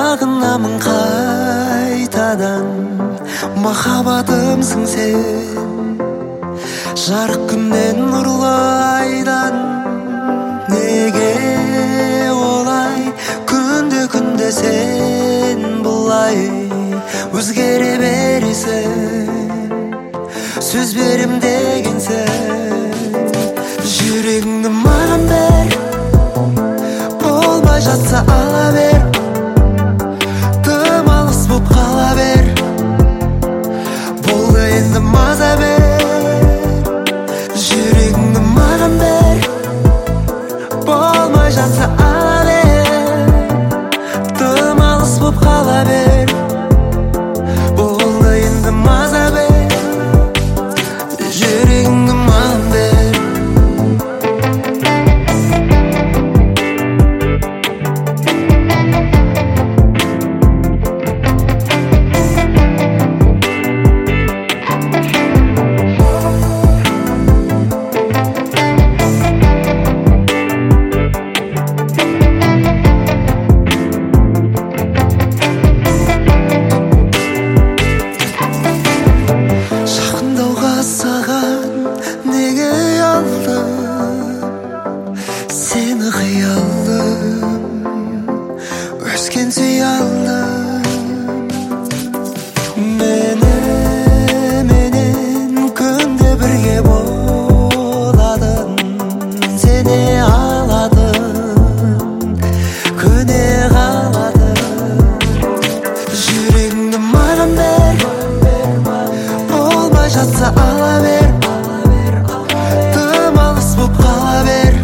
сағынамын қайтадан, махаббатымсың сен, жарық күннен нұрлы айдан. Неге олай күнде сен бұлай өзгере бересің? Сөз берем деген сен, жүрегіңді маған бер, болмай жатса ала бер, тым алыс боп қала бер, болды енді маза бер. Жүрегіңді маған бер, болмай жатса ала бер, тым алыс боп қала бер, болды енді маза бер. Жүрегіңді маған бер. Жақындауға саған неге ұялдым, сені қиялым өскен сүйалым. Менен күнде бірге боладың, сене аладың, көне қаладың. Жүрегіңді маған бер, болмай жатса ала бер, тым алыс боп қала бер,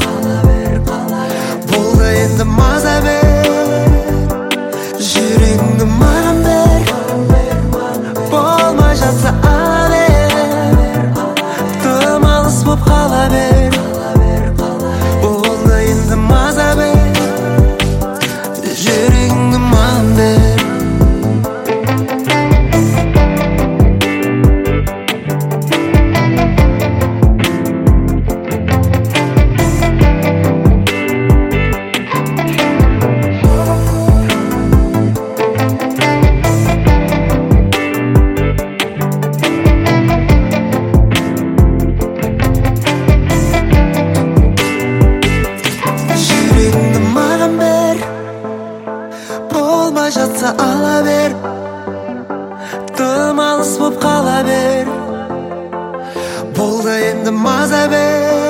болды енді маза бер. Жүрегіңді маған бер, болмай жатса ала бер, тым алыс боп қала бер, болды енді маза бер. Жүрегіңді маған бер. Жүрегіңді маған бер, болмай жатса ала бер, тым алыс боп қала бер, болды енді маза бер.